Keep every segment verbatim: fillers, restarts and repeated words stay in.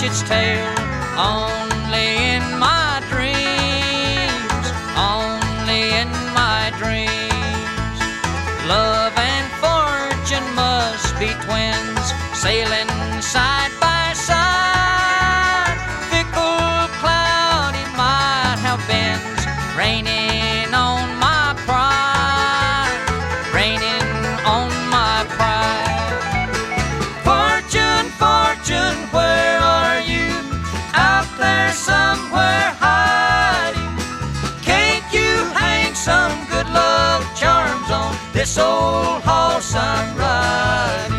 reach its tail. Only in my dreams, only in my dreams. Love and fortune must be twins, sailing side by side. Fickle cloud it might have bends, raining on my pride, raining on my pride. Fortune, fortune, where are you? Out there somewhere hiding. Can't you hang some good luck charms on this old horse I'm riding?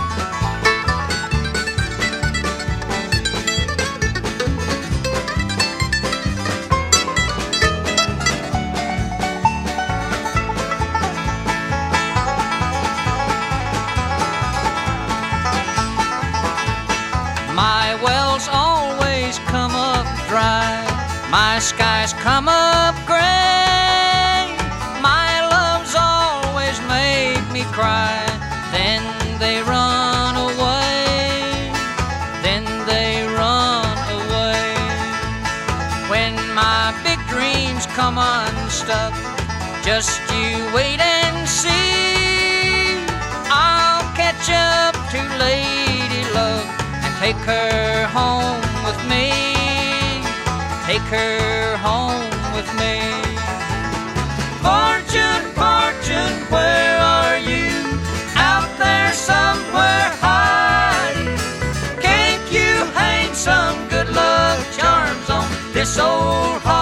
My wells always come up dry, my skies come up gray. My loves always make me cry, then they run away, then they run away. When my big dreams come unstuck, just you wait and see. I'll catch up to Lady Luck, take her home with me, take her home with me. Fortune, fortune, where are you? Out there somewhere hiding. Can't you hang some good luck charms on this old